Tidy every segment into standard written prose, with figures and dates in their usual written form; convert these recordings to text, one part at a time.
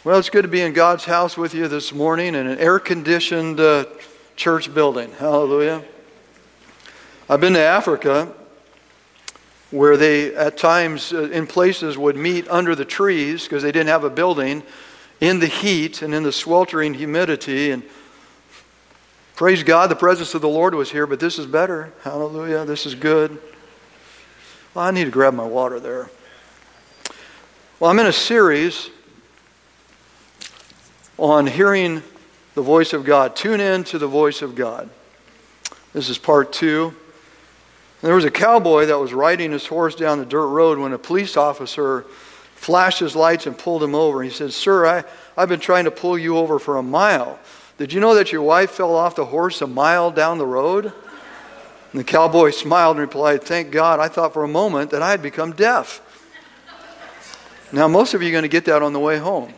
Well, it's good to be in God's house with you this morning in an air-conditioned church building. Hallelujah. I've been to Africa where they, at times, in places, would meet under the trees because they didn't have a building in the heat and in the sweltering humidity. And praise God, the presence of the Lord was here, but this is better. Hallelujah. This is good. Well, I need to grab my water there. Well, I'm in a series on hearing the voice of God. Tune in to the voice of God. This is part 2. And there was a cowboy that was riding his horse down the dirt road when a police officer flashed his lights and pulled him over. He said, "Sir, I've been trying to pull you over for a mile. Did you know that your wife fell off the horse a mile down the road?" And the cowboy smiled and replied, "Thank God, I thought for a moment that I had become deaf." Now, most of you are going to get that on the way home.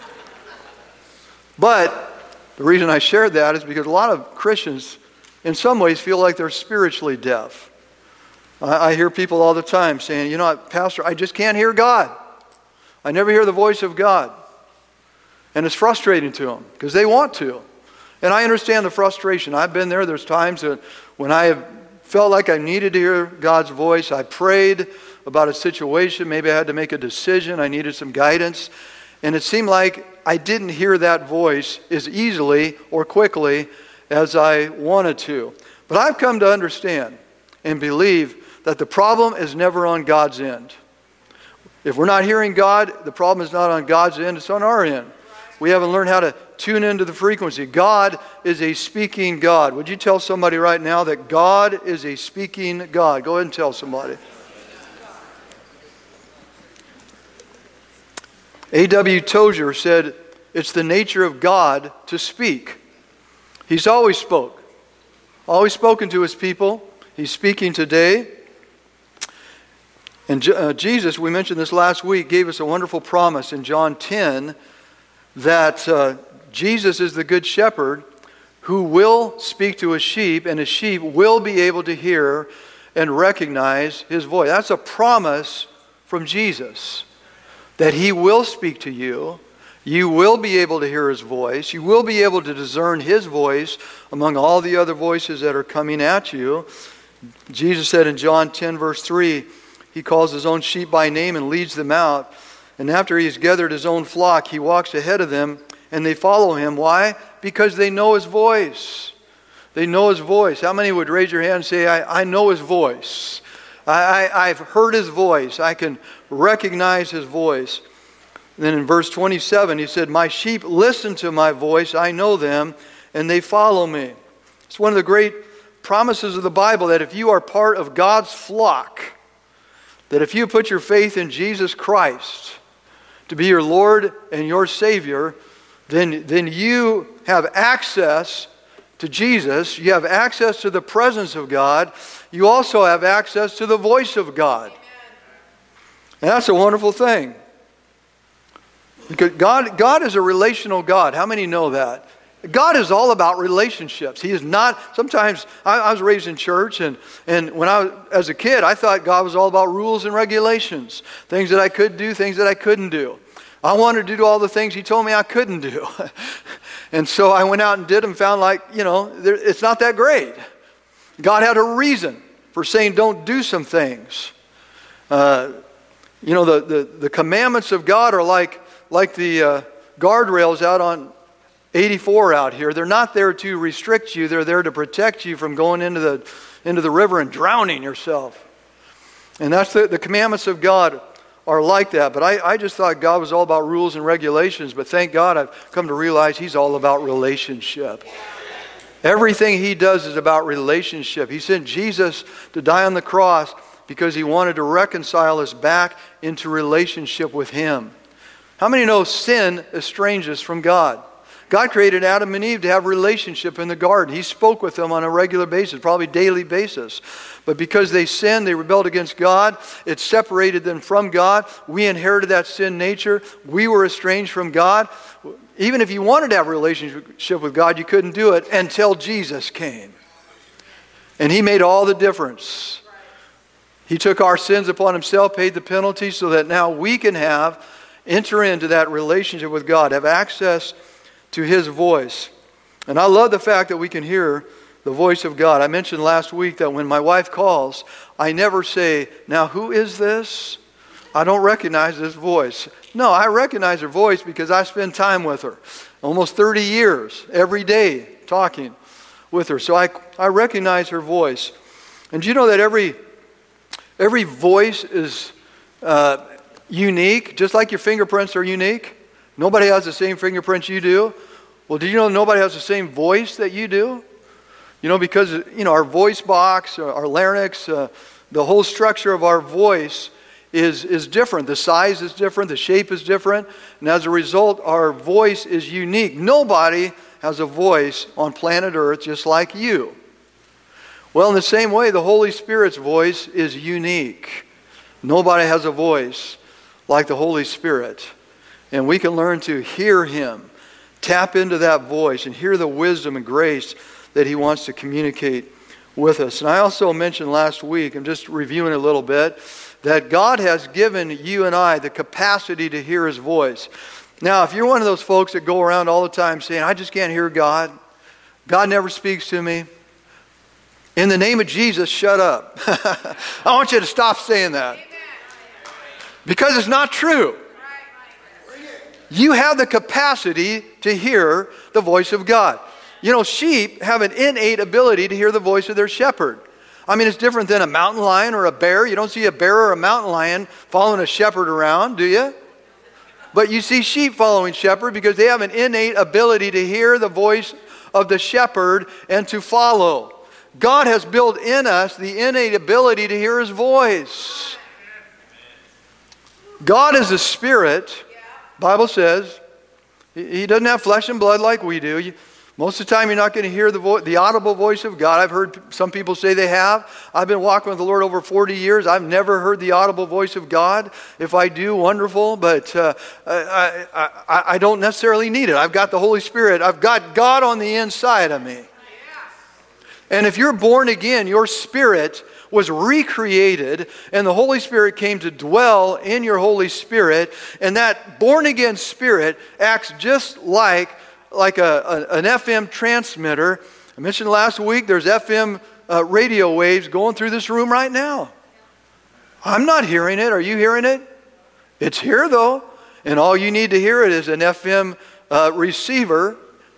But the reason I shared that is because a lot of Christians, in some ways, feel like they're spiritually deaf. I hear people all the time saying, "You know what, Pastor, I just can't hear God. I never hear the voice of God." And it's frustrating to them because they want to. And I understand the frustration. I've been there. There's times that when I have felt like I needed to hear God's voice, I prayed about a situation. Maybe I had to make a decision. I needed some guidance. And it seemed like I didn't hear that voice as easily or quickly as I wanted to. But I've come to understand and believe that the problem is never on God's end. If we're not hearing God, the problem is not on God's end, it's on our end. We haven't learned how to tune into the frequency. God is a speaking God. Would you tell somebody right now that God is a speaking God? Go ahead and tell somebody. A.W. Tozer said, "It's the nature of God to speak." He's always spoke. Always spoken to his people. He's speaking today. And Jesus, we mentioned this last week, gave us a wonderful promise in John 10 that Jesus is the good shepherd who will speak to his sheep, and his sheep will be able to hear and recognize his voice. That's a promise from Jesus, that he will speak to you. You will be able to hear his voice. You will be able to discern his voice among all the other voices that are coming at you. Jesus said in John 10 verse 3, he calls his own sheep by name and leads them out. And after he has gathered his own flock, he walks ahead of them and they follow him. Why? Because they know his voice. They know his voice. How many would raise your hand and say, I know his voice. I've heard his voice. I can recognize his voice. And then in verse 27, he said, "My sheep listen to my voice. I know them, and they follow me." It's one of the great promises of the Bible that if you are part of God's flock, that if you put your faith in Jesus Christ to be your Lord and your Savior, then you have access to Jesus. You have access to the presence of God. You also have access to the voice of God. And that's a wonderful thing. Because God is a relational God. How many know that? God is all about relationships. He is not, sometimes, I was raised in church, and when as a kid, I thought God was all about rules and regulations. Things that I could do, things that I couldn't do. I wanted to do all the things he told me I couldn't do. And so I went out and did them, found it's not that great. God had a reason for saying don't do some things. The commandments of God are like the guardrails out on 84 out here. They're not there to restrict you. They're there to protect you from going into the river and drowning yourself. And that's the commandments of God are like that. But I just thought God was all about rules and regulations. But thank God I've come to realize he's all about relationship. Everything he does is about relationship. He sent Jesus to die on the cross because he wanted to reconcile us back into relationship with him. How many know sin estranges us from God? God created Adam and Eve to have relationship in the garden. He spoke with them on a regular basis, probably daily basis. But because they sinned, they rebelled against God, it separated them from God. We inherited that sin nature. We were estranged from God. Even if you wanted to have a relationship with God, you couldn't do it until Jesus came. And he made all the difference. He took our sins upon himself, paid the penalty so that now we can have enter into that relationship with God, have access to His voice. And I love the fact that we can hear the voice of God. I mentioned last week that when my wife calls, I never say, "Now who is this? I don't recognize this voice." No, I recognize her voice because I spend time with her. Almost 30 years, every day, talking with her. So I recognize her voice. And do you know that every voice is unique, just like your fingerprints are unique? Nobody has the same fingerprints you do. Well, do you know nobody has the same voice that you do? You know, because our voice box, our larynx, the whole structure of our voice is different. The size is different. The shape is different. And as a result, our voice is unique. Nobody has a voice on planet Earth just like you. Well, in the same way, the Holy Spirit's voice is unique. Nobody has a voice like the Holy Spirit. And we can learn to hear Him, tap into that voice, and hear the wisdom and grace that He wants to communicate with us. And I also mentioned last week, I'm just reviewing a little bit, that God has given you and I the capacity to hear His voice. Now, if you're one of those folks that go around all the time saying, "I just can't hear God. God never speaks to me," in the name of Jesus, shut up. I want you to stop saying that. Because it's not true. You have the capacity to hear the voice of God. You know, sheep have an innate ability to hear the voice of their shepherd. I mean, it's different than a mountain lion or a bear. You don't see a bear or a mountain lion following a shepherd around, do you? But you see sheep following shepherd because they have an innate ability to hear the voice of the shepherd and to follow. God has built in us the innate ability to hear His voice. God is a spirit, Bible says. He doesn't have flesh and blood like we do. Most of the time you're not going to hear the audible voice of God. I've heard some people say they have. I've been walking with the Lord over 40 years. I've never heard the audible voice of God. If I do, wonderful, but I don't necessarily need it. I've got the Holy Spirit. I've got God on the inside of me. And if you're born again, your spirit was recreated, and the Holy Spirit came to dwell in your Holy Spirit, and that born again spirit acts just like an FM transmitter. I mentioned last week there's FM radio waves going through this room right now. I'm not hearing it. Are you hearing it? It's here though, and all you need to hear it is an FM receiver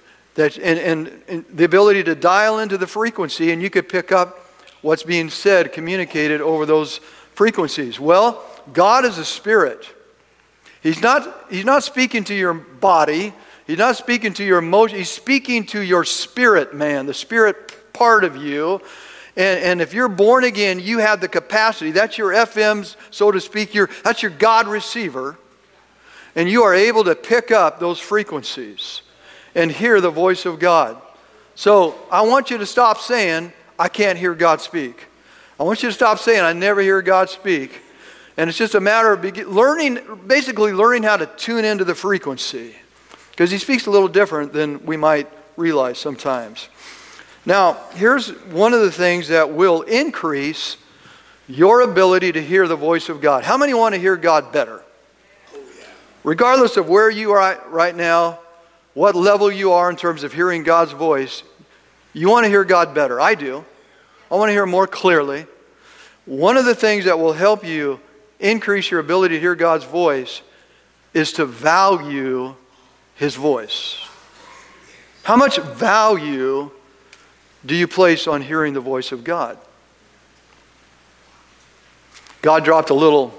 and the ability to dial into the frequency, and you could pick up what's being said, communicated over those frequencies. Well, God is a spirit. He's not speaking to your body. He's not speaking to your emotion. He's speaking to your spirit, man, the spirit part of you. And if you're born again, you have the capacity. That's your FMs, so to speak. That's your God receiver. And you are able to pick up those frequencies and hear the voice of God. So I want you to stop saying, "I can't hear God speak." I want you to stop saying, "I never hear God speak." And it's just a matter of basically learning how to tune into the frequency. Because He speaks a little different than we might realize sometimes. Now, here's one of the things that will increase your ability to hear the voice of God. How many want to hear God better? Regardless of where you are right now, what level you are in terms of hearing God's voice, you want to hear God better. I do. I want to hear more clearly. One of the things that will help you increase your ability to hear God's voice is to value His voice. How much value do you place on hearing the voice of God? God dropped a little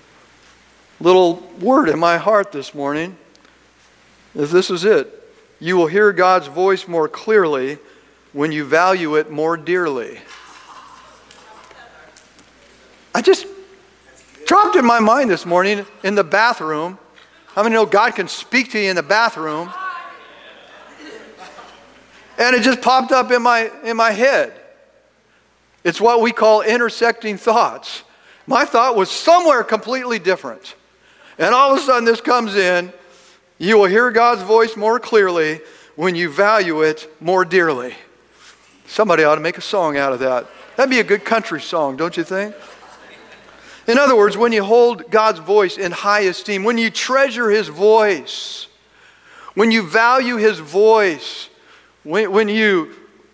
word in my heart this morning. This is it. You will hear God's voice more clearly when you value it more dearly. I just dropped in my mind this morning in the bathroom. How many know God can speak to you in the bathroom? And it just popped up in my head. It's what we call intersecting thoughts. My thought was somewhere completely different. And all of a sudden this comes in. You will hear God's voice more clearly when you value it more dearly. Somebody ought to make a song out of that. That'd be a good country song, don't you think? In other words, when you hold God's voice in high esteem, when you treasure His voice, when you value His voice, when you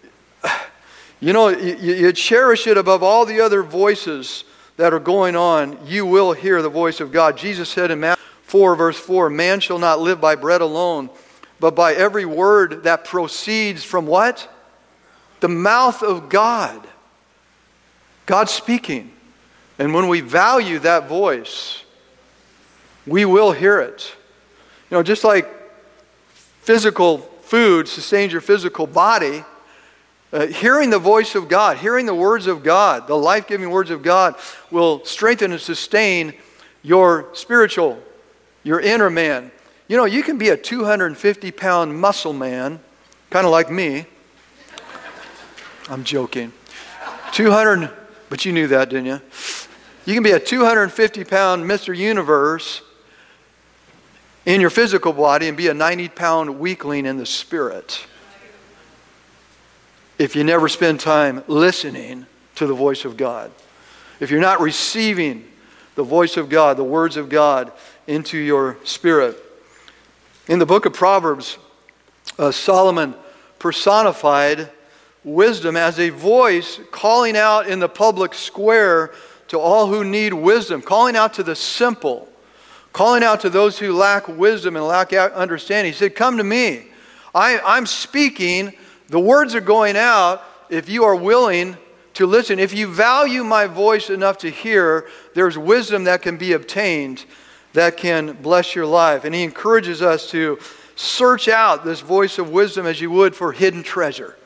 cherish it above all the other voices that are going on, you will hear the voice of God. Jesus said in Matthew 4, verse 4, man shall not live by bread alone, but by every word that proceeds from what? The mouth of God. God speaking. And when we value that voice, we will hear it. Just like physical food sustains your physical body, hearing the voice of God, hearing the words of God, the life-giving words of God will strengthen and sustain your spiritual, your inner man. You can be a 250-pound muscle man, kind of like me. I'm joking. But you knew that, didn't you? You can be a 250-pound Mr. Universe in your physical body and be a 90-pound weakling in the spirit if you never spend time listening to the voice of God. If you're not receiving the voice of God, the words of God into your spirit. In the book of Proverbs, Solomon personified wisdom as a voice calling out in the public square to all who need wisdom, calling out to the simple, calling out to those who lack wisdom and lack understanding. He said, come to me. I'm speaking. The words are going out if you are willing to listen. If you value my voice enough to hear, there's wisdom that can be obtained that can bless your life. And he encourages us to search out this voice of wisdom as you would for hidden treasure.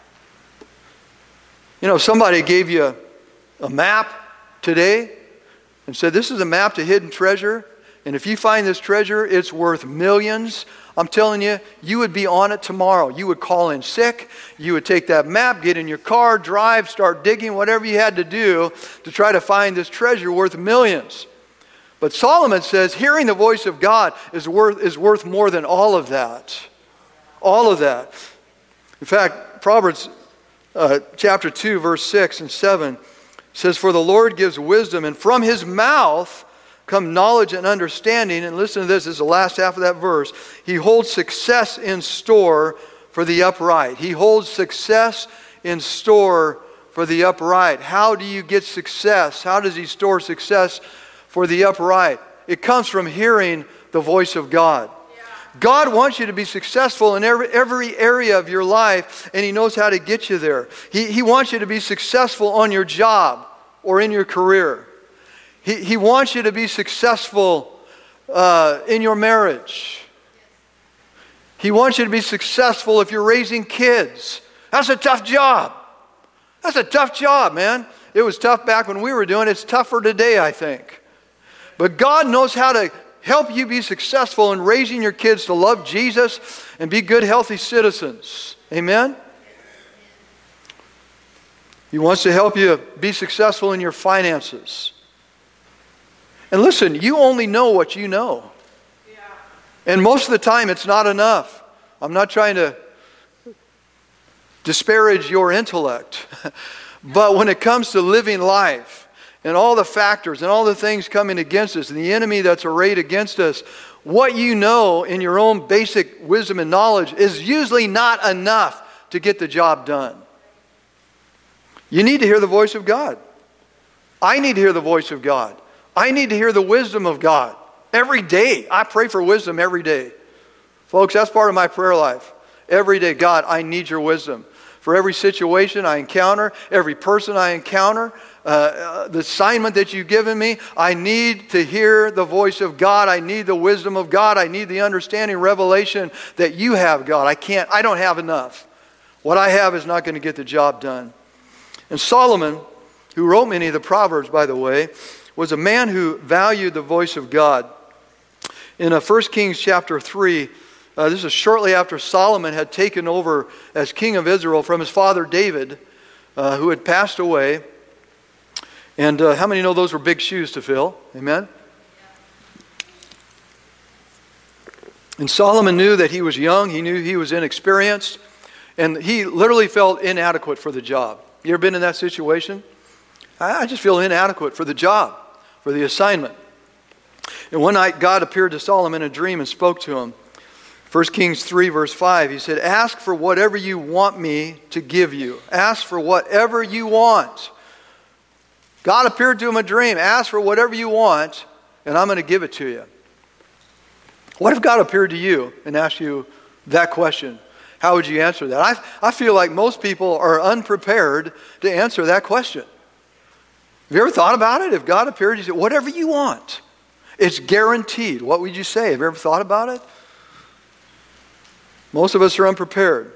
If somebody gave you a map today and said, this is a map to hidden treasure, and if you find this treasure, it's worth millions, I'm telling you, you would be on it tomorrow. You would call in sick. You would take that map, get in your car, drive, start digging, whatever you had to do to try to find this treasure worth millions. But Solomon says hearing the voice of God is worth more than all of that. All of that. In fact, Proverbs chapter 2, verse 6 and 7 says, for the Lord gives wisdom, and from His mouth come knowledge and understanding. And listen to this is the last half of that verse. He holds success in store for the upright. He holds success in store for the upright. How do you get success? How does He store success for the upright? It comes from hearing the voice of God. God wants you to be successful in every area of your life, and He knows how to get you there. He wants you to be successful on your job or in your career. He wants you to be successful in your marriage. He wants you to be successful if you're raising kids. That's a tough job. That's a tough job, man. It was tough back when we were doing it. It's tougher today, I think. But God knows how to help you be successful in raising your kids to love Jesus and be good, healthy citizens. Amen? He wants to help you be successful in your finances. And listen, you only know what you know. And most of the time, it's not enough. I'm not trying to disparage your intellect. But when it comes to living life, and all the factors and all the things coming against us, and the enemy that's arrayed against us, what you know in your own basic wisdom and knowledge is usually not enough to get the job done. You need to hear the voice of God. I need to hear the voice of God. I need to hear the wisdom of God every day. I pray for wisdom every day. Folks, that's part of my prayer life. Every day, God, I need your wisdom. For every situation I encounter, every person I encounter, the assignment that you've given me, I need to hear the voice of God. I need the wisdom of God. I need the understanding, revelation that you have, God. I don't have enough. What I have is not going to get the job done. And Solomon, who wrote many of the Proverbs, by the way, was a man who valued the voice of God. In 1 Kings chapter 3, this is shortly after Solomon had taken over as king of Israel from his father David, who had passed away. And how many know those were big shoes to fill? Amen? And Solomon knew that he was young. He knew he was inexperienced. And he literally felt inadequate for the job. You ever been in that situation? I just feel inadequate for the job. for the assignment. And one night God appeared to Solomon in a dream and spoke to him. 1 Kings 3 verse 5, he said, ask for whatever you want me to give you. Ask for whatever you want. God appeared to him in a dream. Ask for whatever you want, and I'm going to give it to you. What if God appeared to you and asked you that question? How would you answer that? I feel like most people are unprepared to answer that question. Have you ever thought about it? If God appeared, you said, whatever you want. It's guaranteed. What would you say? Have you ever thought about it? Most of us are unprepared.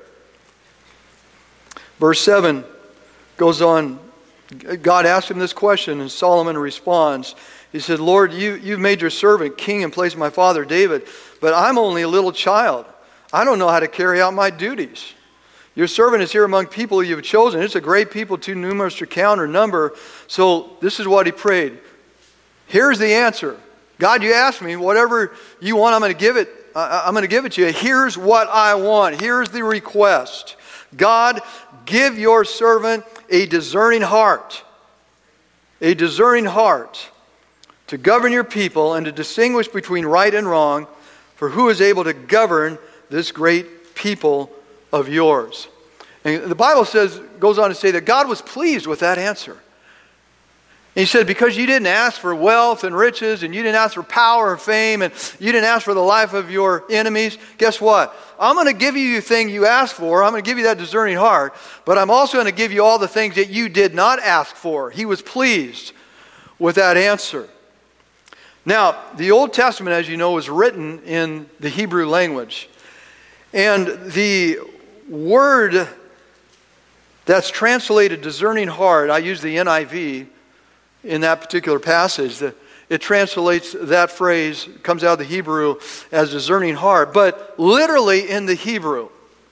Verse 7 goes on. God asked him this question, and Solomon responds. He said, Lord, you've made your servant king in place of my father David, but I'm only a little child. I don't know how to carry out my duties. Your servant is here among people you've chosen. It's a great people, too numerous to count or number. So this is what he prayed. Here's the answer. God, you asked me, whatever you want, I'm going to give it. I'm going to give it to you. Here's what I want. Here's the request. God, give your servant a discerning heart. A discerning heart to govern your people and to distinguish between right and wrong, for who is able to govern this great people of yours? And the Bible goes on to say that God was pleased with that answer. And he said, because you didn't ask for wealth and riches, and you didn't ask for power and fame, and you didn't ask for the life of your enemies, guess what? I'm going to give you the thing you asked for. I'm going to give you that discerning heart, but I'm also going to give you all the things that you did not ask for. He was pleased with that answer. Now, the Old Testament, as you know, was written in the Hebrew language. And the word that's translated discerning heart, I use the NIV in that particular passage. It translates that phrase, comes out of the Hebrew as discerning heart. But literally in the Hebrew,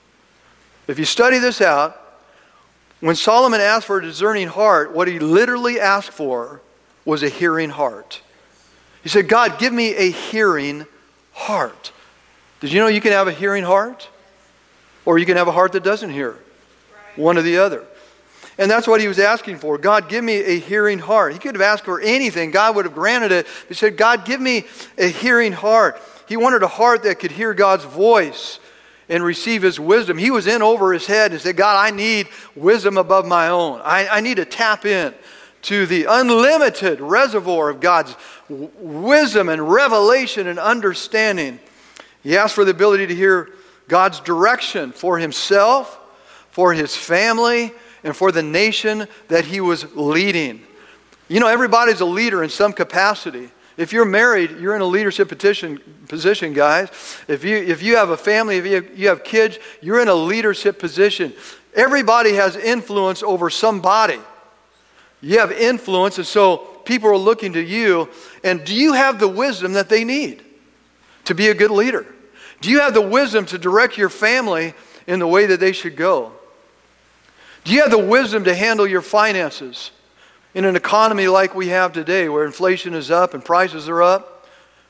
if you study this out, when Solomon asked for a discerning heart, what he literally asked for was a hearing heart. He said, God, give me a hearing heart. Did you know you can have a hearing heart? Or you can have a heart that doesn't hear. One or the other. And that's what he was asking for. God, give me a hearing heart. He could have asked for anything. God would have granted it. He said, God, give me a hearing heart. He wanted a heart that could hear God's voice and receive his wisdom. He was in over his head and said, God, I need wisdom above my own. I need to tap in to the unlimited reservoir of God's wisdom and revelation and understanding. He asked for the ability to hear God's direction for himself, for his family, and for the nation that he was leading. You know, everybody's a leader in some capacity. If you're married, you're in a leadership position, guys. If you have a family, if you have kids, you're in a leadership position. Everybody has influence over somebody. You have influence, and so people are looking to you. And do you have the wisdom that they need to be a good leader? Do you have the wisdom to direct your family in the way that they should go? Do you have the wisdom to handle your finances in an economy like we have today where inflation is up and prices are up?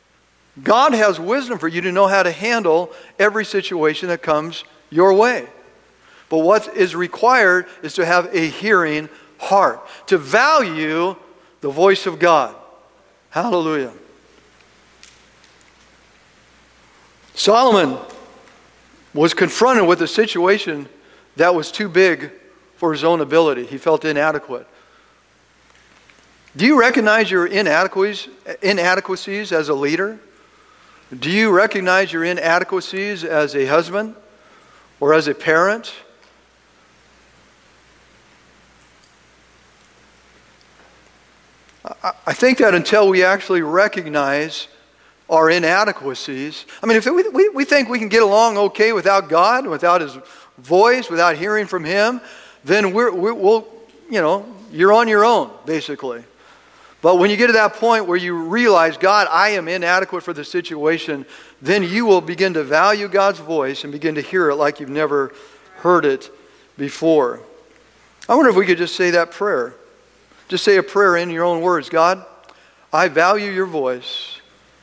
God has wisdom for you to know how to handle every situation that comes your way. But what is required is to have a hearing heart, to value the voice of God. Hallelujah. Solomon was confronted with a situation that was too big for his own ability. He felt inadequate. Do you recognize your inadequacies as a leader? Do you recognize your inadequacies as a husband or as a parent? I think that until we actually recognize our inadequacies, I mean, if we think we can get along okay without God, without his voice, without hearing from him, then we'll, you're on your own, basically. But when you get to that point where you realize, God, I am inadequate for the situation, then you will begin to value God's voice and begin to hear it like you've never heard it before. I wonder if we could just say that prayer. Just say a prayer in your own words. God, I value your voice.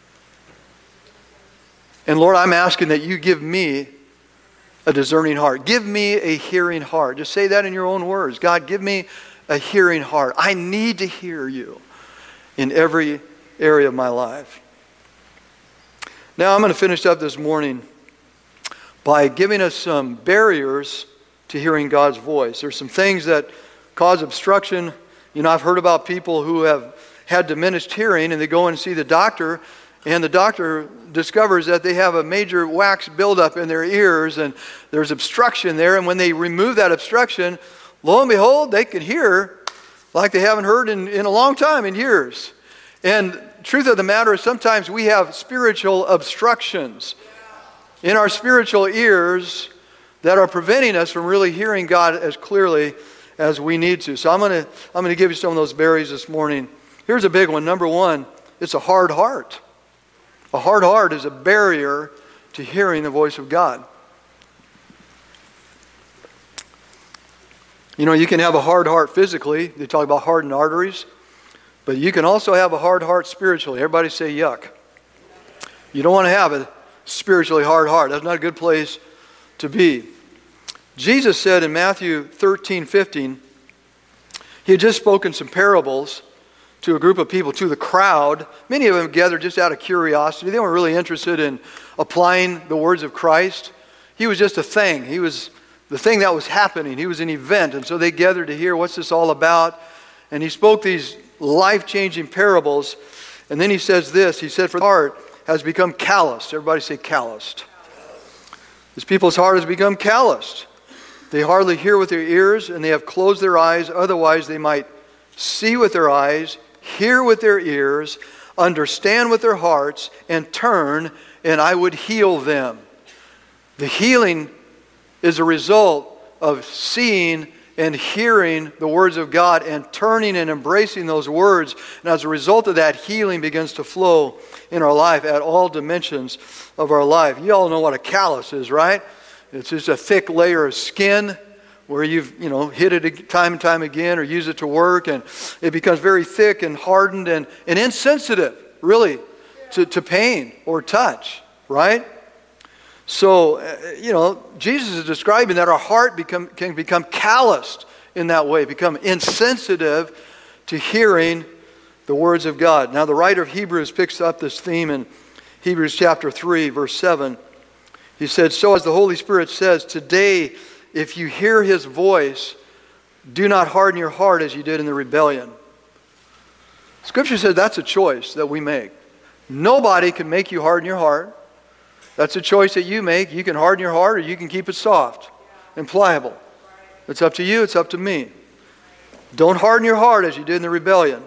And Lord, I'm asking that you give me a discerning heart. Give me a hearing heart. Just say that in your own words. God, give me a hearing heart. I need to hear you. in every area of my life. Now I'm going to finish up this morning by giving us some barriers to hearing God's voice. There's some things that cause obstruction. You know, I've heard about people who have had diminished hearing and they go in and see the doctor, and the doctor discovers that they have a major wax buildup in their ears and there's obstruction there, and when they remove that obstruction, lo and behold, they can hear like they haven't heard in a long time, in years. And truth of the matter is sometimes we have spiritual obstructions in our spiritual ears that are preventing us from really hearing God as clearly as we need to. So I'm going to give you some of those barriers this morning. Here's a big one. Number one, it's a hard heart. A hard heart is a barrier to hearing the voice of God. You know, you can have a hard heart physically. They talk about hardened arteries. But you can also have a hard heart spiritually. Everybody say yuck. You don't want to have a spiritually hard heart. That's not a good place to be. Jesus said in Matthew 13:15, he had just spoken some parables to a group of people, to the crowd. Many of them gathered just out of curiosity. They weren't really interested in applying the words of Christ. He was just a thing. He was the thing that was happening. He was an event. And so they gathered to hear, what's this all about? And he spoke these life-changing parables. And then he says this. He said, for the heart has become calloused. Everybody say calloused. This people's heart has become calloused. They hardly hear with their ears, and they have closed their eyes. Otherwise, they might see with their eyes, hear with their ears, understand with their hearts, and turn, and I would heal them. The healing is a result of seeing and hearing the words of God and turning and embracing those words. And as a result of that, healing begins to flow in our life at all dimensions of our life. You all know what a callus is, right? It's just a thick layer of skin where you've, hit it time and time again or use it to work, and it becomes very thick and hardened and insensitive, really, to pain or touch, right? So, Jesus is describing that our heart can become calloused in that way, become insensitive to hearing the words of God. Now, the writer of Hebrews picks up this theme in Hebrews chapter 3, verse 7. He said, so as the Holy Spirit says, today, if you hear His voice, do not harden your heart as you did in the rebellion. Scripture says that's a choice that we make. Nobody can make you harden your heart. That's a choice that you make. You can harden your heart or you can keep it soft and pliable. It's up to you. It's up to me. Don't harden your heart as you did in the rebellion.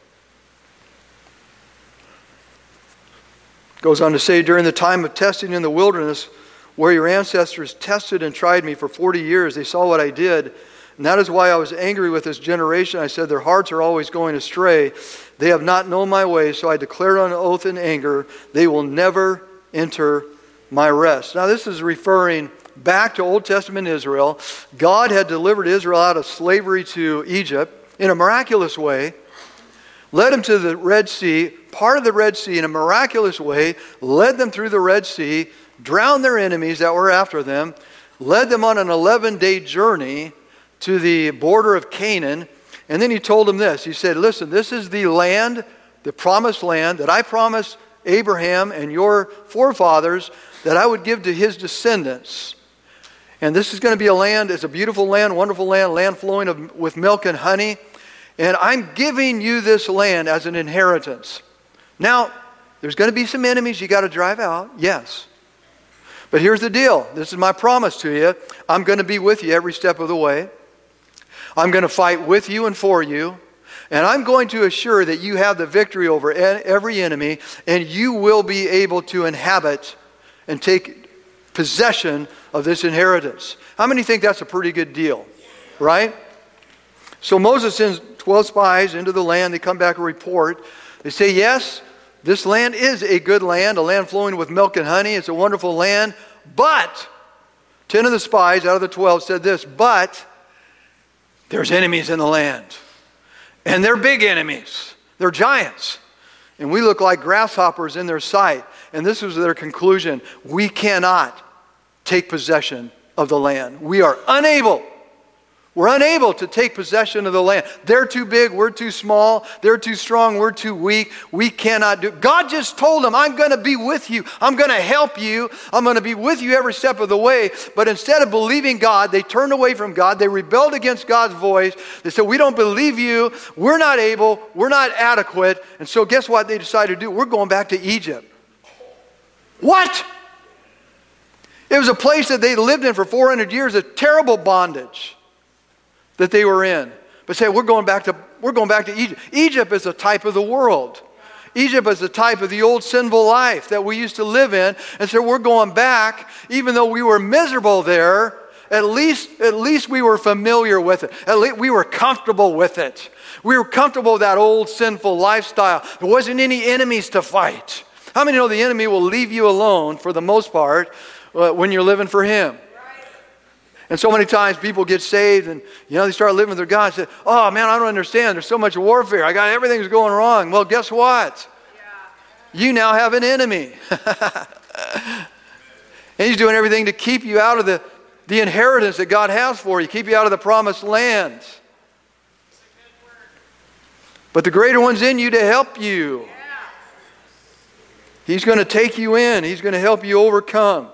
Goes on to say, during the time of testing in the wilderness, where your ancestors tested and tried me for 40 years, they saw what I did. And that is why I was angry with this generation. I said, their hearts are always going astray. They have not known my ways, so I declared on oath in anger, they will never enter my rest. Now this is referring back to Old Testament Israel. God had delivered Israel out of slavery to Egypt in a miraculous way, led them to the Red Sea, part of the Red Sea in a miraculous way, led them through the Red Sea, drowned their enemies that were after them, led them on an 11-day journey to the border of Canaan, and then He told them this. He said, listen, this is the land, the promised land that I promised Abraham and your forefathers that I would give to his descendants. And this is going to be a land, it's a beautiful land, wonderful land flowing with milk and honey. And I'm giving you this land as an inheritance. Now, there's going to be some enemies you got to drive out, yes. But here's the deal. This is my promise to you. I'm going to be with you every step of the way. I'm going to fight with you and for you. And I'm going to assure that you have the victory over every enemy, and you will be able to inhabit and take possession of this inheritance. How many think that's a pretty good deal? Right? So Moses sends 12 spies into the land. They come back and report. They say, yes, this land is a good land, a land flowing with milk and honey. It's a wonderful land. But 10 of the spies out of the 12 said this, but there's enemies in the land. And they're big enemies. They're giants. And we look like grasshoppers in their sight. And this was their conclusion. We cannot take possession of the land. We are unable We're unable to take possession of the land. They're too big, we're too small. They're too strong, we're too weak. We cannot do it. God just told them, I'm going to be with you. I'm going to help you. I'm going to be with you every step of the way. But instead of believing God, they turned away from God. They rebelled against God's voice. They said, we don't believe you. We're not able. We're not adequate. And so guess what they decided to do? We're going back to Egypt. What? It was a place that they lived in for 400 years, a terrible bondage that they were in. But say, we're going back to Egypt. Egypt is a type of the world. Egypt is a type of the old sinful life that we used to live in. And so we're going back, even though we were miserable there, at least we were familiar with it. At least we were comfortable with it. We were comfortable with that old sinful lifestyle. There wasn't any enemies to fight. How many know the enemy will leave you alone for the most part when you're living for him? And so many times people get saved and, they start living with their God and say, oh man, I don't understand. There's so much warfare. Everything's going wrong. Well, guess what? You now have an enemy. And he's doing everything to keep you out of the inheritance that God has for you, keep you out of the promised land. But the greater one's in you to help you. He's going to take you in. He's going to help you overcome.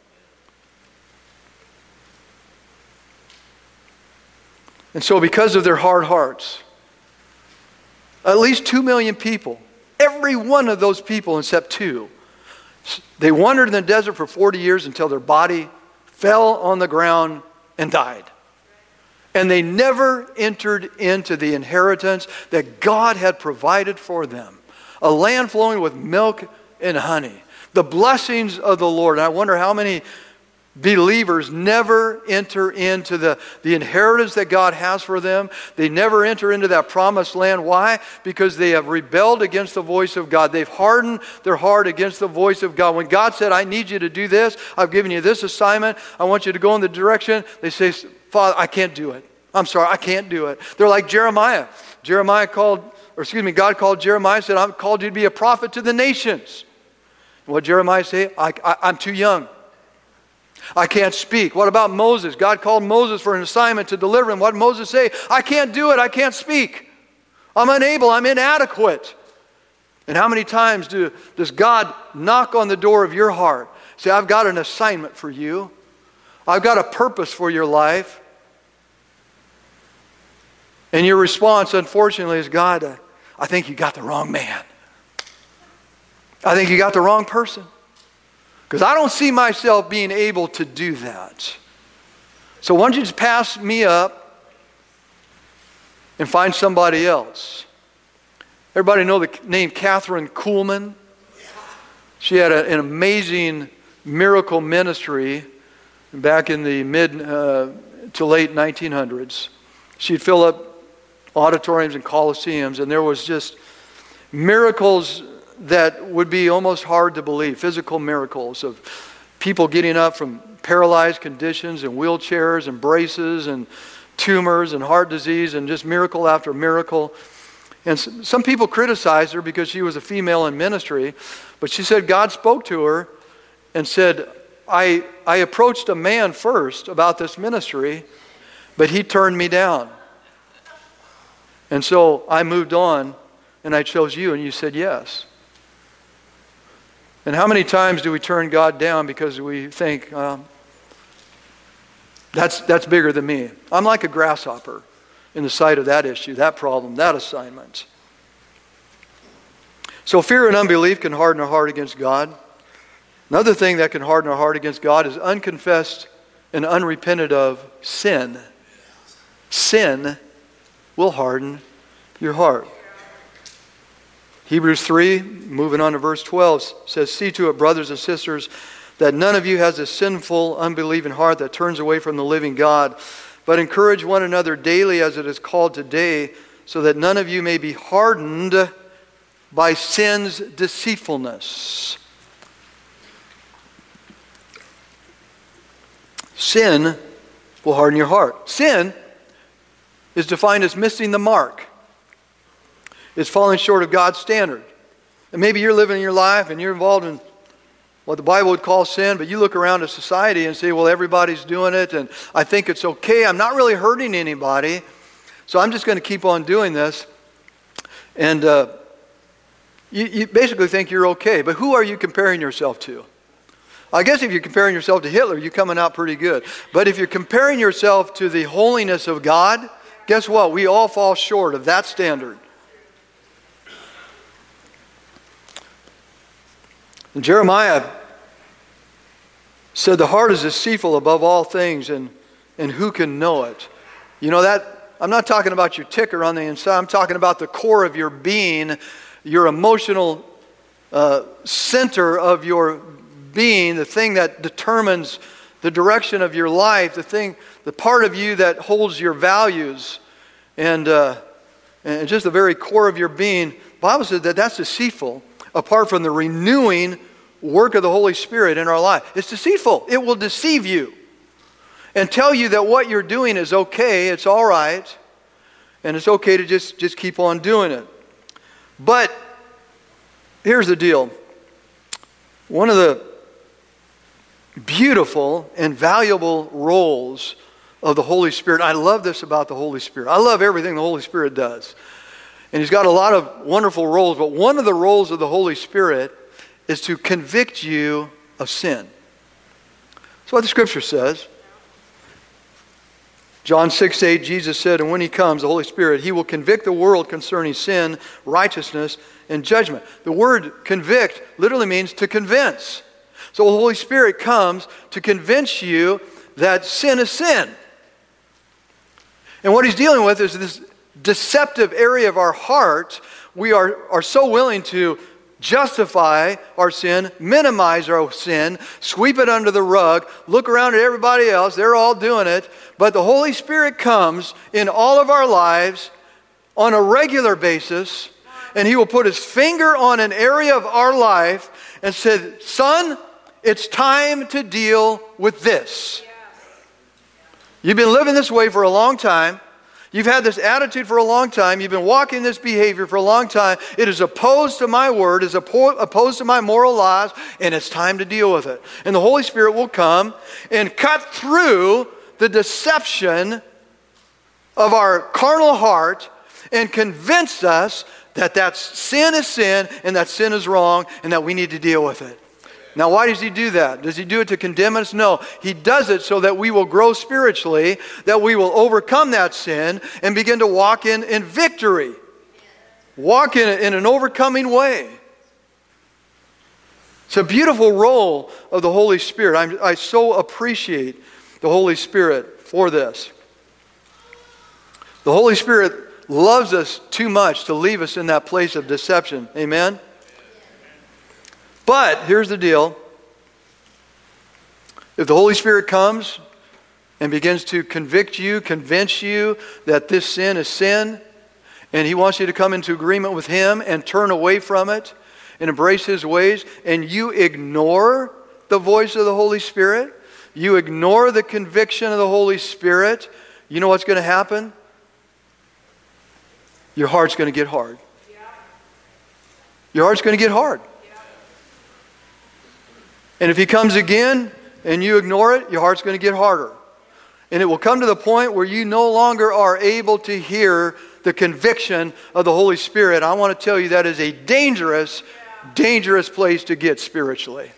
And so because of their hard hearts, at least 2 million people, every one of those people except 2, they wandered in the desert for 40 years until their body fell on the ground and died. And they never entered into the inheritance that God had provided for them. A land flowing with milk and honey. The blessings of the Lord. And I wonder how many believers never enter into the inheritance that God has for them. They never enter into that promised land. Why? Because they have rebelled against the voice of God. They've hardened their heart against the voice of God. When God said, I need you to do this, I've given you this assignment, I want you to go in the direction, they say, Father, I can't do it. I'm sorry, I can't do it. They're like Jeremiah. God called Jeremiah and said, I've called you to be a prophet to the nations. And what Jeremiah say? I'm too young. I can't speak. What about Moses? God called Moses for an assignment to deliver him. What did Moses say? I can't do it. I can't speak. I'm unable. I'm inadequate. And how many times does God knock on the door of your heart? Say, I've got an assignment for you. I've got a purpose for your life. And your response, unfortunately, is, God, I think you got the wrong man. I think you got the wrong person. Because I don't see myself being able to do that. So why don't you just pass me up and find somebody else? Everybody know the name Catherine Kuhlman? She had an amazing miracle ministry back in the mid to late 1900s. She'd fill up auditoriums and coliseums, and there was just miracles that would be almost hard to believe, physical miracles of people getting up from paralyzed conditions and wheelchairs and braces and tumors and heart disease and just miracle after miracle. And some people criticized her because she was a female in ministry, but she said God spoke to her and said, I approached a man first about this ministry, but he turned me down. And so I moved on and I chose you, and you said yes. And how many times do we turn God down because we think, that's bigger than me. I'm like a grasshopper in the sight of that issue, that problem, that assignment. So fear and unbelief can harden our heart against God. Another thing that can harden our heart against God is unconfessed and unrepented of sin. Sin will harden your heart. Hebrews 3, moving on to verse 12, says, see to it, brothers and sisters, that none of you has a sinful, unbelieving heart that turns away from the living God, but encourage one another daily as it is called today, so that none of you may be hardened by sin's deceitfulness. Sin will harden your heart. Sin is defined as missing the mark. It's falling short of God's standard. And maybe you're living your life and you're involved in what the Bible would call sin, but you look around at society and say, well, everybody's doing it, and I think it's okay. I'm not really hurting anybody, so I'm just going to keep on doing this. And you basically think you're okay, but who are you comparing yourself to? I guess if you're comparing yourself to Hitler, you're coming out pretty good. But if you're comparing yourself to the holiness of God, guess what? We all fall short of that standard. And Jeremiah said, the heart is deceitful above all things, and who can know it? You know that, I'm not talking about your ticker on the inside. I'm talking about the core of your being, your emotional center of your being, the thing that determines the direction of your life, the part of you that holds your values, and just the very core of your being. The Bible says that that's deceitful, apart from the renewing work of the Holy Spirit in our life. It's deceitful. It will deceive you and tell you that what you're doing is okay, it's all right, and it's okay to just keep on doing it. But here's the deal. One of the beautiful and valuable roles of the Holy Spirit, I love this about the Holy Spirit. I love everything the Holy Spirit does. And He's got a lot of wonderful roles, but one of the roles of the Holy Spirit is to convict you of sin. That's what the Scripture says. John 6:8, Jesus said, and when He comes, the Holy Spirit, He will convict the world concerning sin, righteousness, and judgment. The word convict literally means to convince. So the Holy Spirit comes to convince you that sin is sin. And what He's dealing with is this deceptive area of our heart. We are so willing to justify our sin, minimize our sin, sweep it under the rug, look around at everybody else, they're all doing it. But the Holy Spirit comes in all of our lives on a regular basis, and He will put His finger on an area of our life and said, son, it's time to deal with this. You've been living this way for a long time. You've had this attitude for a long time. You've been walking this behavior for a long time. It is opposed to my word, is opposed to my moral laws, and it's time to deal with it. And the Holy Spirit will come and cut through the deception of our carnal heart and convince us that sin is sin and that sin is wrong and that we need to deal with it. Now, why does He do that? Does He do it to condemn us? No. He does it so that we will grow spiritually, that we will overcome that sin and begin to walk in victory. Walk in an overcoming way. It's a beautiful role of the Holy Spirit. I so appreciate the Holy Spirit for this. The Holy Spirit loves us too much to leave us in that place of deception. Amen? But here's the deal. If the Holy Spirit comes and begins to convict you, convince you that this sin is sin, and He wants you to come into agreement with Him and turn away from it and embrace His ways, and you ignore the voice of the Holy Spirit, you ignore the conviction of the Holy Spirit, you know what's going to happen? Your heart's going to get hard. Your heart's going to get hard. And if He comes again and you ignore it, your heart's going to get harder. And it will come to the point where you no longer are able to hear the conviction of the Holy Spirit. I want to tell you that is a dangerous, dangerous place to get spiritually.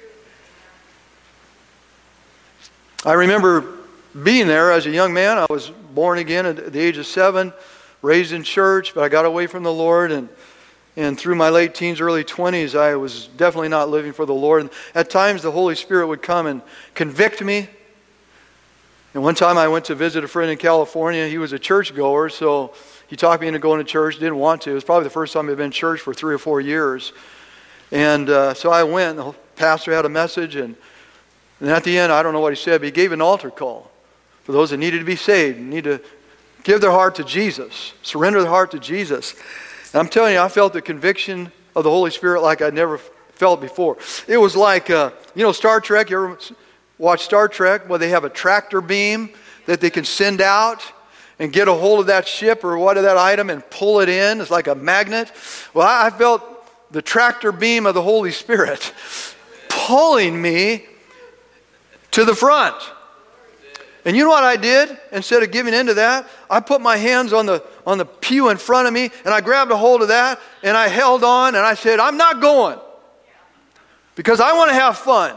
I remember being there as a young man. I was born again at the age of 7, raised in church, but I got away from the Lord, and through my late teens, early 20s, I was definitely not living for the Lord. And at times, the Holy Spirit would come and convict me. And one time I went to visit a friend in California. He was a churchgoer, so he talked me into going to church. Didn't want to. It was probably the first time I'd been in church for 3 or 4 years. And so I went. The pastor had a message. And at the end, I don't know what he said, but he gave an altar call for those that needed to be saved, need to give their heart to Jesus, surrender their heart to Jesus. And I'm telling you, I felt the conviction of the Holy Spirit like I'd never felt before. It was like, Star Trek. You ever watch Star Trek? Where they have a tractor beam that they can send out and get a hold of that ship or what of that item and pull it in. It's like a magnet. Well, I felt the tractor beam of the Holy Spirit pulling me to the front. And you know what I did? Instead of giving in to that, I put my hands on the pew in front of me, and I grabbed a hold of that, and I held on, and I said, I'm not going, because I want to have fun.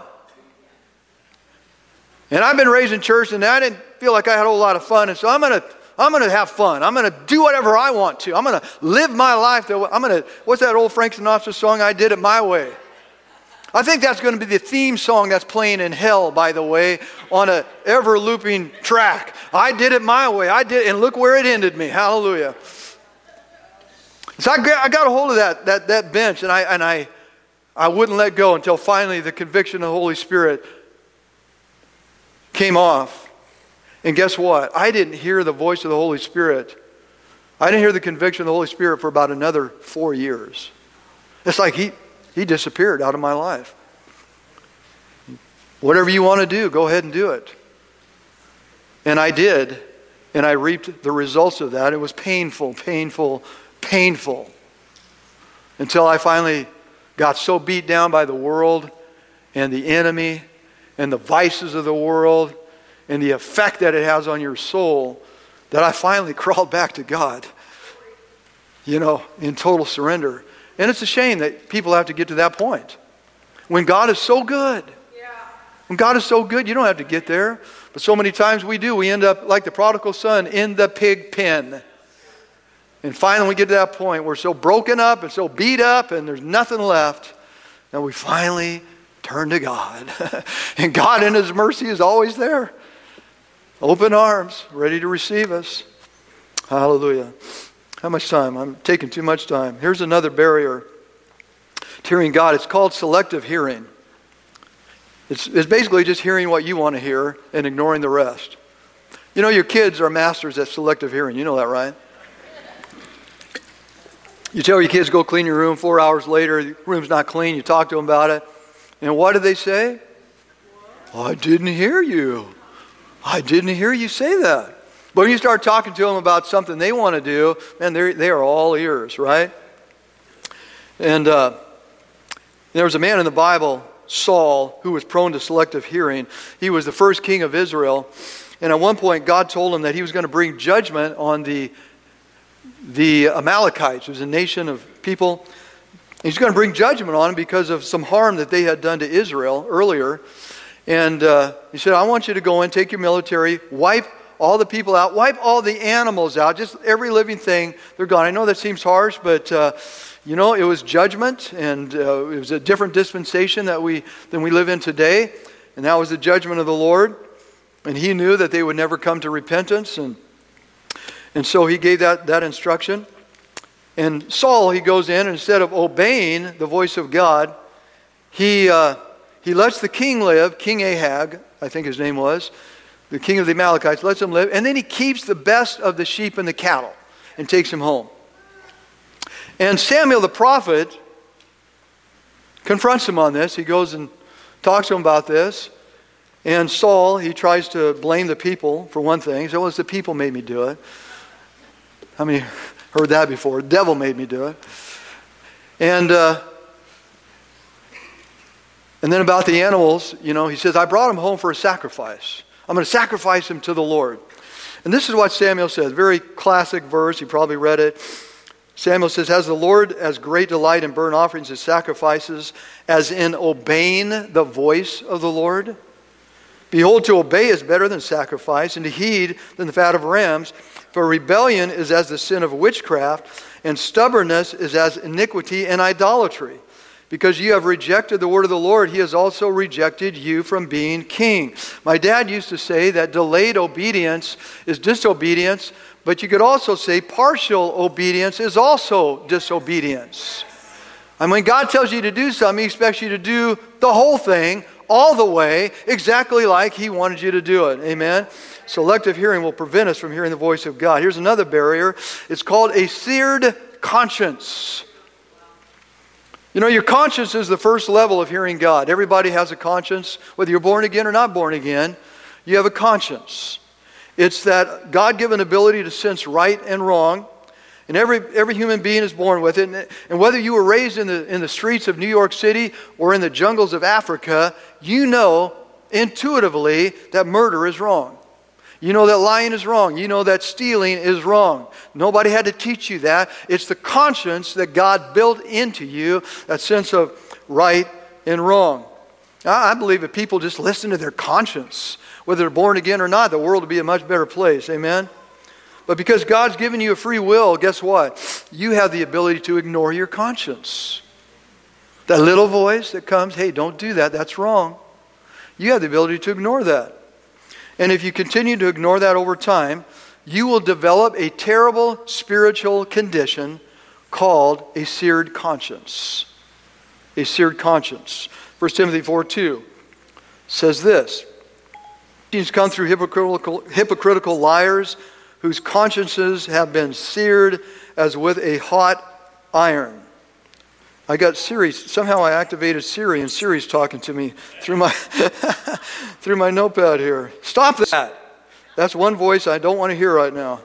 And I've been raised in church, and I didn't feel like I had a whole lot of fun, and so I'm going to have fun. I'm going to do whatever I want to. I'm going to live my life. What's that old Frank Sinatra song, I Did It My Way? I think that's going to be the theme song that's playing in hell, by the way, on an ever-looping track. I did it my way. I did, and look where it ended me. Hallelujah. So I got a hold of that bench, and I wouldn't let go until finally the conviction of the Holy Spirit came off. And guess what? I didn't hear the voice of the Holy Spirit. I didn't hear the conviction of the Holy Spirit for about another 4 years. It's like he disappeared out of my life. Whatever you want to do, go ahead and do it. And I did. And I reaped the results of that. It was painful, painful, painful. Until I finally got so beat down by the world and the enemy and the vices of the world and the effect that it has on your soul that I finally crawled back to God, in total surrender. And it's a shame that people have to get to that point. When God is so good. When God is so good, you don't have to get there. But so many times we do. We end up like the prodigal son in the pig pen. And finally we get to that point where we're so broken up and so beat up and there's nothing left. And we finally turn to God. And God in His mercy is always there. Open arms, ready to receive us. Hallelujah. How much time? I'm taking too much time. Here's another barrier to hearing God. It's called selective hearing. It's basically just hearing what you want to hear and ignoring the rest. Your kids are masters at selective hearing. You know that, right? You tell your kids, go clean your room. 4 hours later, the room's not clean. You talk to them about it. And what do they say? I didn't hear you. I didn't hear you say that. But when you start talking to them about something they want to do, man, they are all ears, right? And there was a man in the Bible, Saul, who was prone to selective hearing. He was the first king of Israel. And at one point, God told him that He was going to bring judgment on the Amalekites. It was a nation of people. He's going to bring judgment on them because of some harm that they had done to Israel earlier. And He said, I want you to go in, take your military, wipe all the people out, wipe all the animals out, just every living thing, they're gone. I know that seems harsh, but it was judgment, and it was a different dispensation than we live in today, and that was the judgment of the Lord. And He knew that they would never come to repentance, and so He gave that instruction. And Saul, he goes in, and instead of obeying the voice of God, he lets the king live, King Ahab, I think his name was, the king of the Amalekites, lets him live, and then he keeps the best of the sheep and the cattle and takes him home. And Samuel the prophet confronts him on this. He goes and talks to him about this. And Saul, he tries to blame the people for one thing. He said, well, it's the people made me do it. How many heard that before? The devil made me do it. And then about the animals, he says, I brought them home for a sacrifice. I'm going to sacrifice them to the Lord. And this is what Samuel says. Very classic verse. You probably read it. Samuel says, has the Lord as great delight in burnt offerings and sacrifices as in obeying the voice of the Lord? Behold, to obey is better than sacrifice, and to heed than the fat of rams. For rebellion is as the sin of witchcraft, and stubbornness is as iniquity and idolatry. Because you have rejected the word of the Lord, He has also rejected you from being king. My dad used to say that delayed obedience is disobedience, but you could also say partial obedience is also disobedience. And when God tells you to do something, He expects you to do the whole thing, all the way, exactly like He wanted you to do it. Amen? Selective hearing will prevent us from hearing the voice of God. Here's another barrier. It's called a seared conscience. Your conscience is the first level of hearing God. Everybody has a conscience. Whether you're born again or not born again, you have a conscience. It's that God-given ability to sense right and wrong. And every human being is born with it. And whether you were raised in the streets of New York City or in the jungles of Africa, you know intuitively that murder is wrong. You know that lying is wrong. You know that stealing is wrong. Nobody had to teach you that. It's the conscience that God built into you, that sense of right and wrong. I believe if people just listen to their conscience, whether they're born again or not, the world would be a much better place. Amen? But because God's given you a free will, guess what? You have the ability to ignore your conscience. That little voice that comes, hey, don't do that, that's wrong. You have the ability to ignore that. And if you continue to ignore that over time, you will develop a terrible spiritual condition called a seared conscience. A seared conscience. 1 Timothy 4:2 says this. He's come through hypocritical liars whose consciences have been seared as with a hot iron. I got Siri. Somehow I activated Siri, and Siri's talking to me through my through my notepad here. Stop that. That's one voice I don't want to hear right now.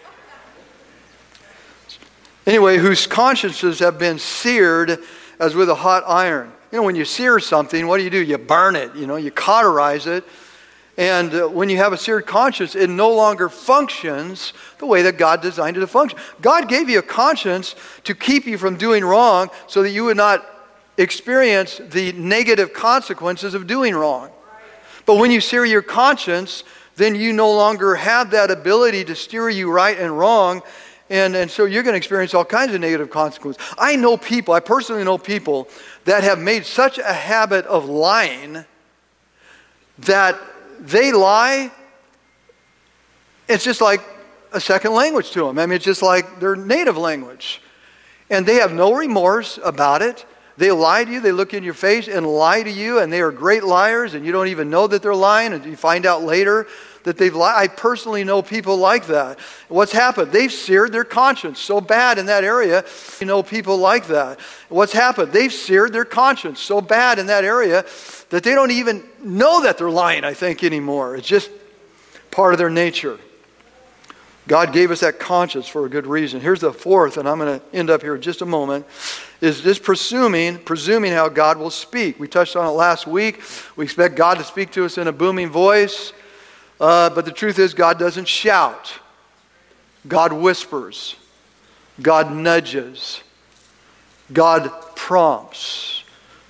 Anyway, whose consciences have been seared as with a hot iron. You know, when you sear something, what do? You burn it. You cauterize it. And when you have a seared conscience, it no longer functions the way that God designed it to function. God gave you a conscience to keep you from doing wrong so that you would not experience the negative consequences of doing wrong. But when you sear your conscience, then you no longer have that ability to steer you right and wrong. And so you're going to experience all kinds of negative consequences. I personally know people that have made such a habit of lying that they lie, it's just like a second language to them. I mean, it's just like their native language. And they have no remorse about it. They lie to you, they look in your face and lie to you, and they are great liars, and you don't even know that they're lying, and you find out later that they've lied. I personally know people like that. What's happened? They've seared their conscience so bad in that area. You know people like that. What's happened? They've seared their conscience so bad in that area that they don't even know that they're lying, I think, anymore. It's just part of their nature. God gave us that conscience for a good reason. Here's the fourth, and I'm going to end up here in just a moment, is just presuming how God will speak. We touched on it last week. We expect God to speak to us in a booming voice. But the truth is, God doesn't shout. God whispers. God nudges. God prompts.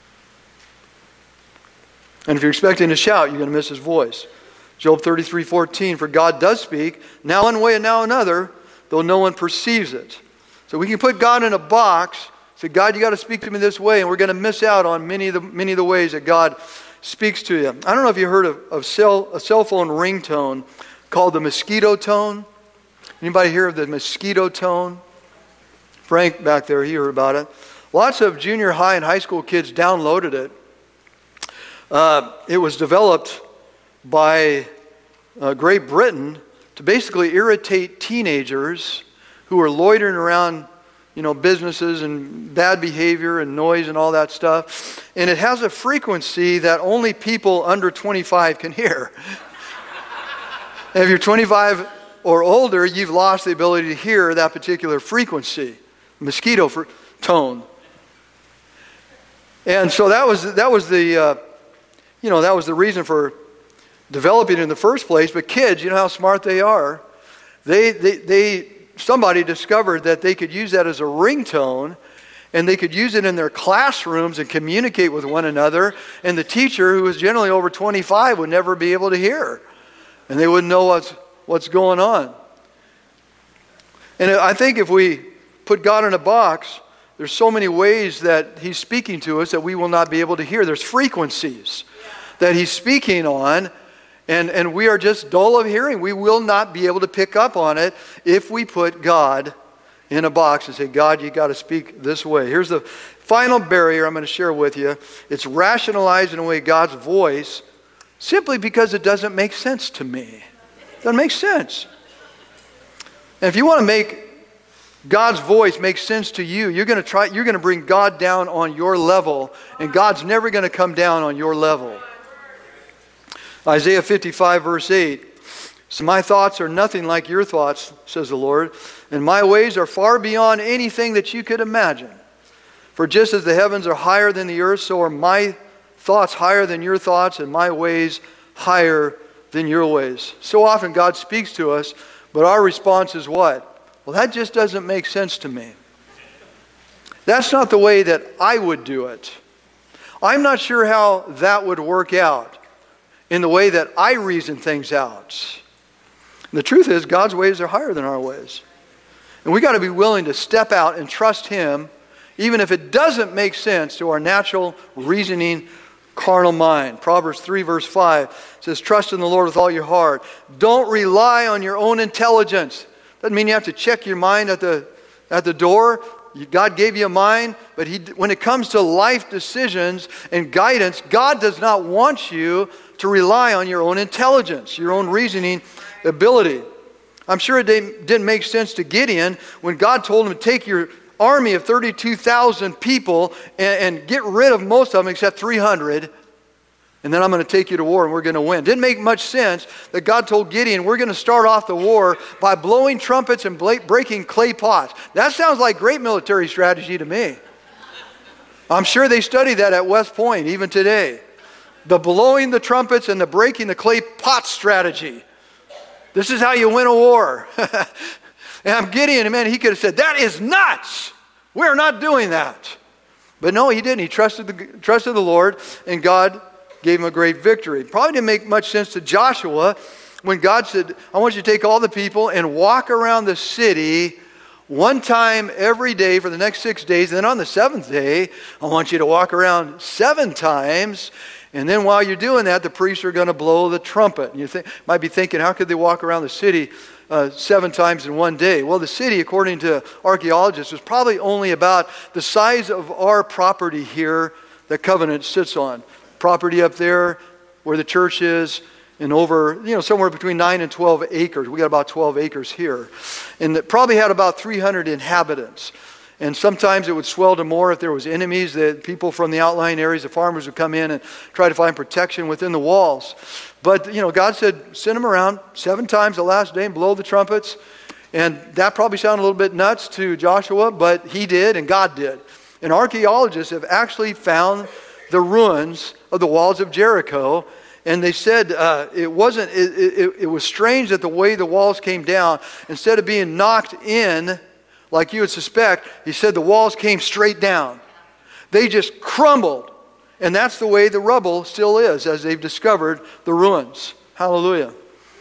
And if you're expecting to shout, you're going to miss his voice. Job 33:14, for God does speak, now one way and now another, though no one perceives it. So we can put God in a box, say, God, you got to speak to me this way, and we're going to miss out on many of the ways that God speaks to you. I don't know if you heard of a cell phone ringtone called the mosquito tone. Anybody hear of the mosquito tone? Frank back there, he heard about it. Lots of junior high and high school kids downloaded it. It was developed by Great Britain to basically irritate teenagers who were loitering around businesses and bad behavior and noise and all that stuff. And it has a frequency that only people under 25 can hear. And if you're 25 or older, you've lost the ability to hear that particular frequency, mosquito tone. And so that was the reason for developing it in the first place. But kids, you know how smart they are. Somebody discovered that they could use that as a ringtone, and they could use it in their classrooms and communicate with one another, and the teacher, who was generally over 25, would never be able to hear, and they wouldn't know what's going on. And I think if we put God in a box, there's so many ways that he's speaking to us that we will not be able to hear. There's frequencies that he's speaking on, and we are just dull of hearing. We will not be able to pick up on it if we put God in a box and say, God, you got to speak this way. Here's the final barrier I'm going to share with you. It's rationalizing away God's voice simply because it doesn't make sense to me. It doesn't make sense. And if you want to make God's voice make sense to you, you're going to bring God down on your level, and God's never going to come down on your level. Isaiah 55 verse 8 So my thoughts are nothing like your thoughts, says the Lord, and my ways are far beyond anything that you could imagine. For just as the heavens are higher than the earth, so are my thoughts higher than your thoughts, and my ways higher than your ways. So often God speaks to us, but our response is what? Well, that just doesn't make sense to me. That's not the way that I would do it. I'm not sure how that would work out in the way that I reason things out. And the truth is, God's ways are higher than our ways. And we got to be willing to step out and trust Him, even if it doesn't make sense to our natural reasoning carnal mind. Proverbs 3 verse 5 says, trust in the Lord with all your heart. Don't rely on your own intelligence. Doesn't mean you have to check your mind at the door. God gave you a mind, but when it comes to life decisions and guidance, God does not want you to rely on your own intelligence, your own reasoning ability. I'm sure it didn't make sense to Gideon when God told him to take your army of 32,000 people and get rid of most of them except 300, and then I'm going to take you to war and we're going to win. Didn't make much sense that God told Gideon, we're going to start off the war by blowing trumpets and breaking clay pots. That sounds like great military strategy to me. I'm sure they study that at West Point even today. The blowing the trumpets and the breaking the clay pot strategy. This is how you win a war. And I'm Gideon, man, he could have said, that is nuts. We're not doing that. But no, he didn't. He trusted the Lord, and God gave him a great victory. Probably didn't make much sense to Joshua when God said, I want you to take all the people and walk around the city one time every day for the next 6 days. And then on the seventh day, I want you to walk around 7 times. And then while you're doing that, the priests are going to blow the trumpet. And you might be thinking, how could they walk around the city 7 times in one day? Well, the city, according to archaeologists, was probably only about the size of our property here that Covenant sits on. Property up there where the church is, and over, somewhere between 9 and 12 acres. We got about 12 acres here. And it probably had about 300 inhabitants. And sometimes it would swell to more if there was enemies, that people from the outlying areas, the farmers would come in and try to find protection within the walls. But, God said, send them around 7 times the last day and blow the trumpets. And that probably sounded a little bit nuts to Joshua, but he did and God did. And archaeologists have actually found the ruins of the walls of Jericho. And they said it was strange that the way the walls came down, instead of being knocked in, like you would suspect, he said the walls came straight down. They just crumbled. And that's the way the rubble still is as they've discovered the ruins. Hallelujah.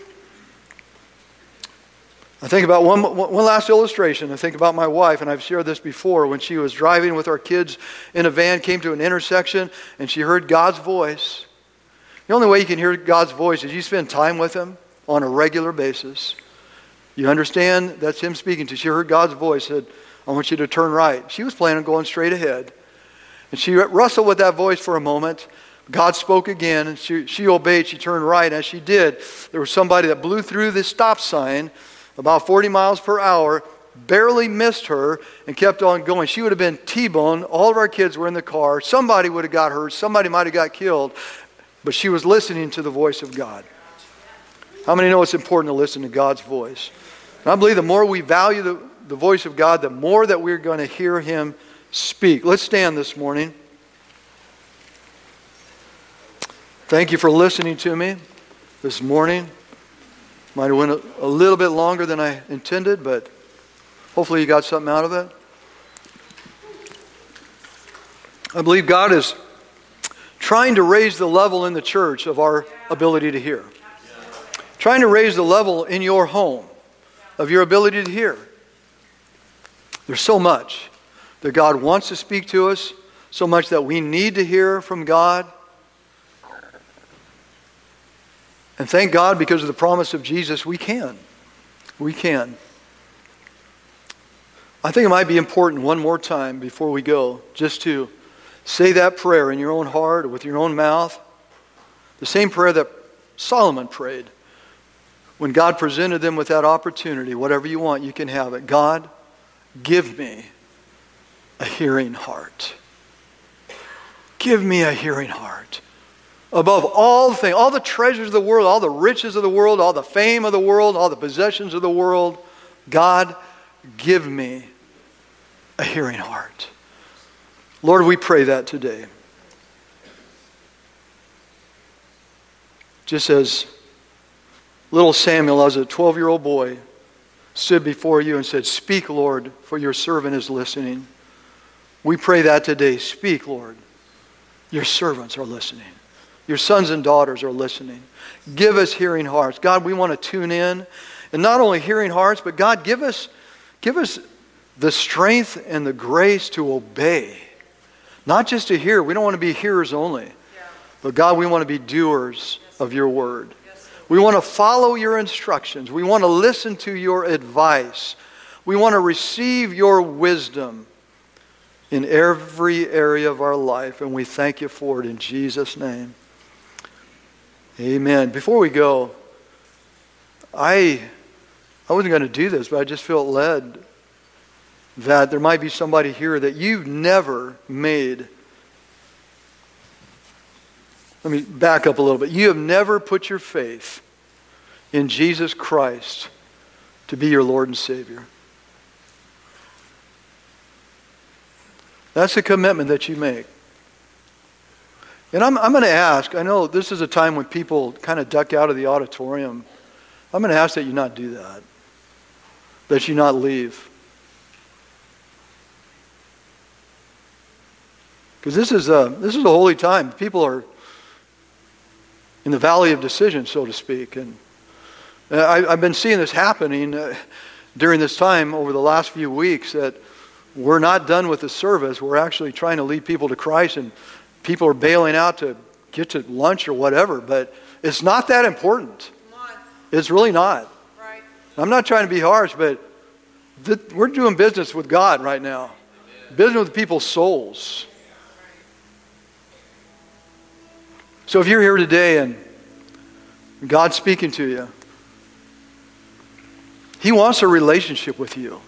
I think about one last illustration. I think about my wife, and I've shared this before, when she was driving with our kids in a van, came to an intersection, and she heard God's voice. The only way you can hear God's voice is you spend time with Him on a regular basis. You understand that's Him speaking to you. She heard God's voice, said, I want you to turn right. She was planning on going straight ahead. And she wrestled with that voice for a moment. God spoke again, and she obeyed. She turned right. As she did, there was somebody that blew through this stop sign about 40 miles per hour, barely missed her, and kept on going. She would have been T-boned. All of our kids were in the car. Somebody would have got hurt. Somebody might have got killed. But she was listening to the voice of God. How many know it's important to listen to God's voice? And I believe the more we value the voice of God, the more that we're going to hear Him speak. Let's stand this morning. Thank you for listening to me this morning. Might have went a little bit longer than I intended, but hopefully you got something out of it. I believe God is trying to raise the level in the church of our ability to hear. Trying to raise the level in your home of your ability to hear. There's so much that God wants to speak to us, so much that we need to hear from God. And thank God, because of the promise of Jesus, we can. We can. I think it might be important one more time before we go, just to say that prayer in your own heart or with your own mouth. The same prayer that Solomon prayed when God presented them with that opportunity. Whatever you want, you can have it. God, give me a hearing heart. Give me a hearing heart. above all things, all the treasures of the world, all the riches of the world, all the fame of the world, all the possessions of the world. God, give me a hearing heart. Lord, we pray that today. Just as little Samuel, as a 12-year-old boy, stood before you and said, "Speak, Lord, for your servant is listening." We pray that today. Speak, Lord. Your servants are listening. Your sons and daughters are listening. Give us hearing hearts. God, we want to tune in. And not only hearing hearts, but God, give us the strength and the grace to obey. Not just to hear. We don't want to be hearers only. But God, we want to be doers of your word. We want to follow your instructions. We want to listen to your advice. We want to receive your wisdom in every area of our life. And we thank you for it in Jesus' name. Amen. Before we go, I wasn't going to do this, but I just felt led that there might be somebody here that you've never made. Let me back up a little bit. You have never put your faith in Jesus Christ to be your Lord and Savior. That's a commitment that you make. And I'm going to ask, I know this is a time when people kind of duck out of the auditorium. I'm going to ask that you not do that you not leave. Because this is a holy time. People are in the valley of decision, so to speak. And I've been seeing this happening during this time over the last few weeks, that we're not done with the service. We're actually trying to lead people to Christ, and people are bailing out to get to lunch or whatever. But it's not that important. It's really not. Right. I'm not trying to be harsh, but we're doing business with God right now. Business with people's souls. So if you're here today and God's speaking to you, He wants a relationship with you.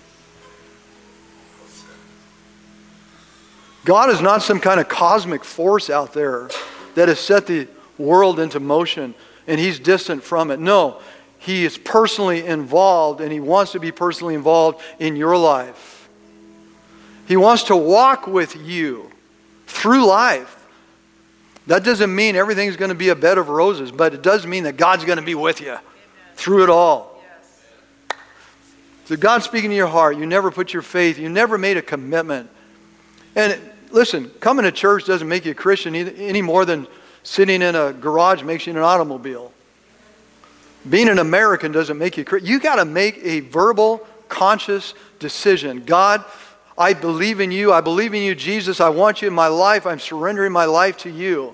God is not some kind of cosmic force out there that has set the world into motion and He's distant from it. No, He is personally involved, and He wants to be personally involved in your life. He wants to walk with you through life. That doesn't mean everything's going to be a bed of roses, but it does mean that God's going to be with you through it all. Yes. So God's speaking to your heart. You never put your faith, you never made a commitment. And listen, coming to church doesn't make you a Christian any more than sitting in a garage makes you an automobile. Being an American doesn't make you a Christian. You got to make a verbal, conscious decision. God, I believe in you. I believe in you, Jesus. I want you in my life. I'm surrendering my life to you.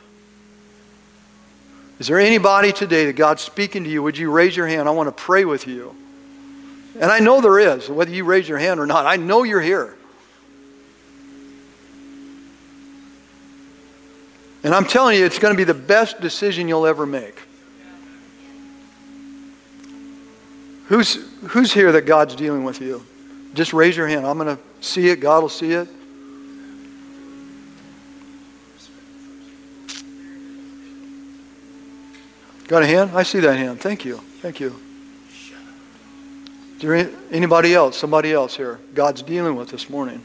Is there anybody today that God's speaking to you? Would you raise your hand? I want to pray with you. And I know there is, whether you raise your hand or not. I know you're here. And I'm telling you, it's going to be the best decision you'll ever make. Who's here that God's dealing with you? Just raise your hand. I'm going to see it. God will see it. Got a hand? I see that hand. Thank you. Thank you. Is there anybody else? Somebody else here God's dealing with this morning?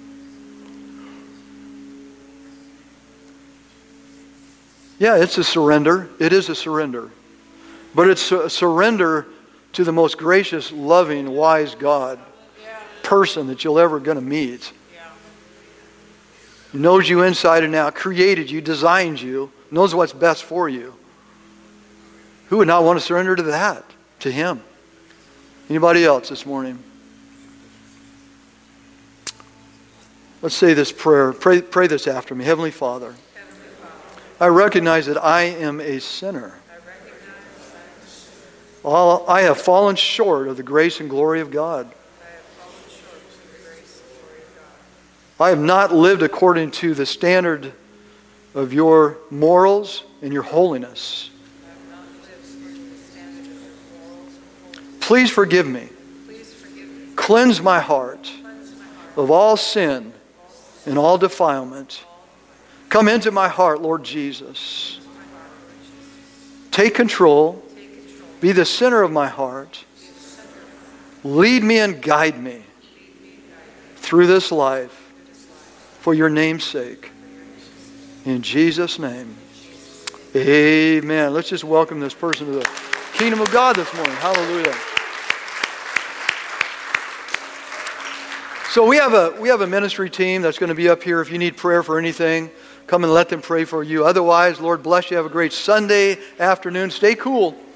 Yeah, it's a surrender. It is a surrender. But it's a surrender to the most gracious, loving, wise God person that you'll ever going to meet. He knows you inside and out, created you, designed you, knows what's best for you. Who would not want to surrender to that, to Him? Anybody else this morning? Let's say this prayer. Pray this after me. Heavenly Father, I recognize that I am a sinner. I have fallen short of the grace and glory of God. I have not lived according to the standard of your morals and your holiness. Please forgive me. Cleanse my heart of all sin and all defilement. Come into my heart, Lord Jesus. Take control. Be the center of my heart. Lead me and guide me through this life for your name's sake. In Jesus' name. Amen. Let's just welcome this person to the kingdom of God this morning. Hallelujah. So we have a ministry team that's going to be up here. If you need prayer for anything, come and let them pray for you. Otherwise, Lord bless you. Have a great Sunday afternoon. Stay cool.